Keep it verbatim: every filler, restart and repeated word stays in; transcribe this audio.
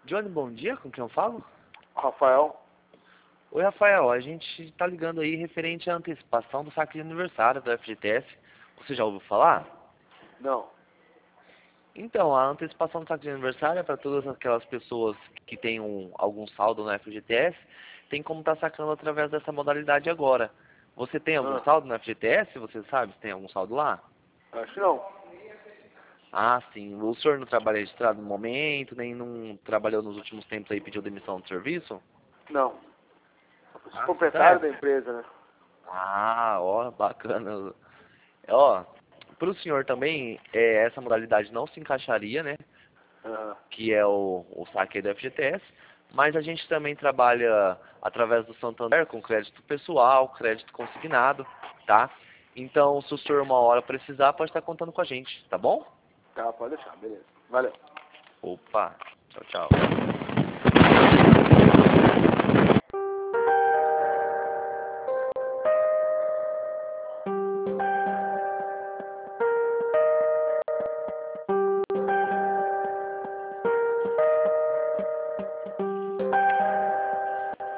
Johnny, bom dia, com quem eu falo? Rafael. Oi, Rafael, a gente tá ligando aí referente à antecipação do saque de aniversário do F G T S. Você já ouviu falar? Não. Então, a antecipação do saque de aniversário é para todas aquelas pessoas que têm um, algum saldo no F G T S, tem como estar sacando através dessa modalidade agora. Você tem algum Ah, saldo no F G T S? Você sabe se tem algum saldo lá? acho que não. Ah, sim. O senhor não trabalha registrado no momento, nem não trabalhou nos últimos tempos aí e pediu demissão do serviço? Não. Eu sou Ah, proprietário da certo. empresa, né? Ah, ó, bacana. Ó, para o senhor também, é, essa modalidade não se encaixaria, né? Ah, Que é o, o saque do F G T S, mas a gente também trabalha através do Santander com crédito pessoal, crédito consignado, tá? Então, se o senhor uma hora precisar, pode estar contando com a gente, tá bom? tá, pode deixar, beleza. Valeu. Opa, tchau, tchau.